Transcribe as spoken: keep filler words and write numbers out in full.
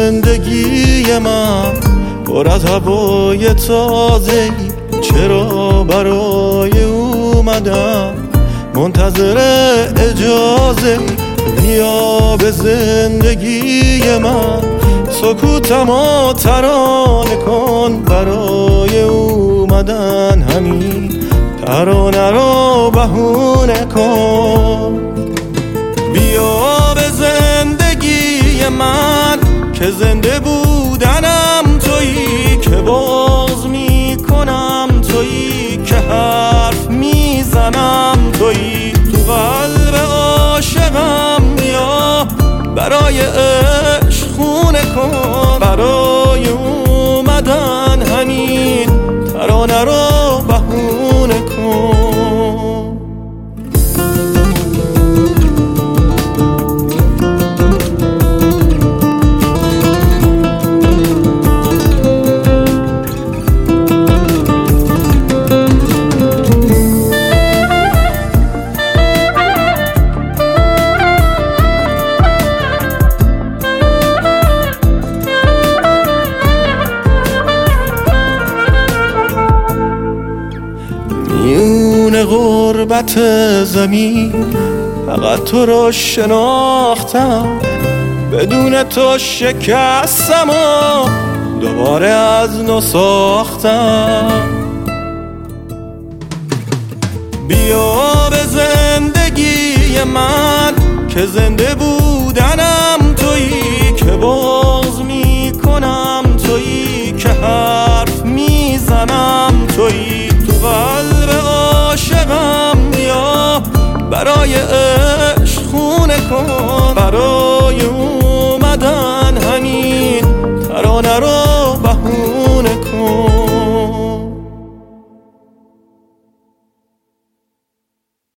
زندگی من پر از هوای تازه‌ای، چرا برای اومدم منتظر اجازه؟ بیا به زندگی من، سکوتمو ترانه کن، برای اومدن همین ترانه رو بهونه کن. بیا به زندگی من که زنده بودنم تویی، که باز میکنم تویی، که حرف میزنم تویی. تو قلب عاشقم بیا، برای عشق خونه کن، برای اومدن همین ترانه رو بهونه کن. میون غربت زمین فقط تو رو شناختم، بدون تو شکستم و دوباره از نو ساختم. بیا به زندگی من که زنده بودنم تویی، که باز میکنم تویی، که حرف میزنم تویی. تو قلب عاشقم بیا، برای عشق خونه کن، برای اومدن همین ترانه رو